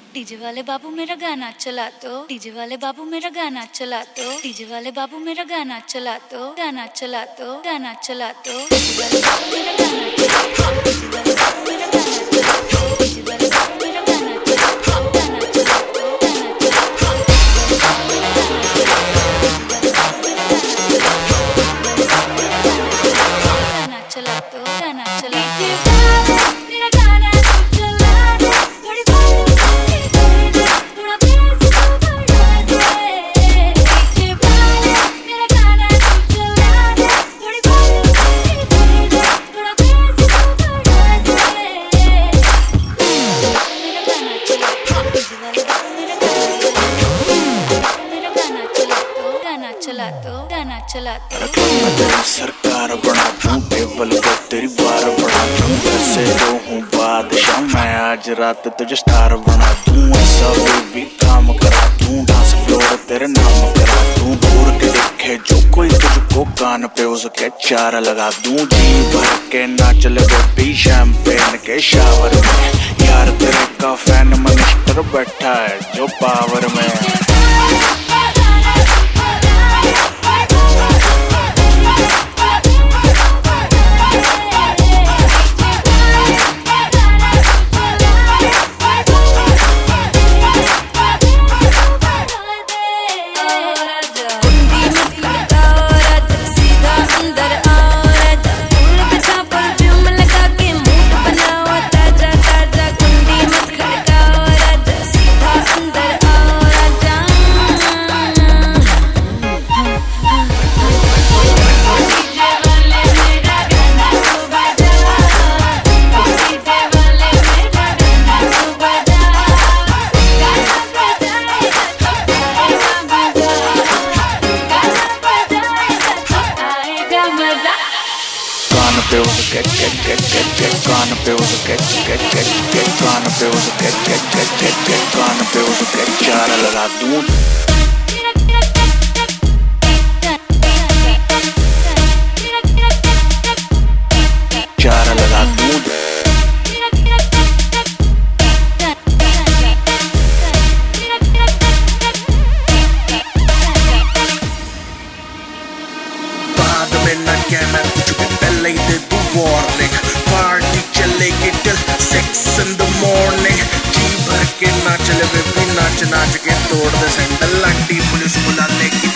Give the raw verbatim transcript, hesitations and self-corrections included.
DJ वाले बाबू मेरा गाना चला दो, डीजे वाले बाबू मेरा गाना चला दो, डीजे वाले बाबू मेरा गाना चला दो, गाना चला दो, गाना चला दो, डीजे वाले बाबू मेरा गाना चला दो, डीजे वाले बाबू मेरा गाना चला दो, डीजे वाले बाबू मेरा गाना चला दो, गाना चला दो, गाना चला दो, गाना चला दो, गाना चला दो। चला दो, गाना चला दो। तेरी सरकार बना दूं, टेबल पे तेरी बार बना दूं, वैसे तो हूँ बादशाह मैं, आज रात तुझे स्टार बना दूं, ऐसा भी काम करा दूं, डांस फ्लोर तेरे नाम करा दूं, दूर के देखे जो कोई तुझको कान पे उसके चार लगा दूं, जी भर के नाच ले बेबी शैंपेन के शावर में, यार तेरे का फैन मिनिस्टर बैठा है जो पावर में। Pe उसके के के के के कान पे उसके के के के कान पे उसके के के के के कान पे उसके चार लगा दूं, चार लगा दूं। बाद में न कहना कुछ भी, पहले ही दे दूं वार्निंग, पार्टी चलेगी till six in the morning, जी भर के नाच ले बेबी नाच नाच के तोड़ दे सैंडल, आंटी पुलिस बुला लेगी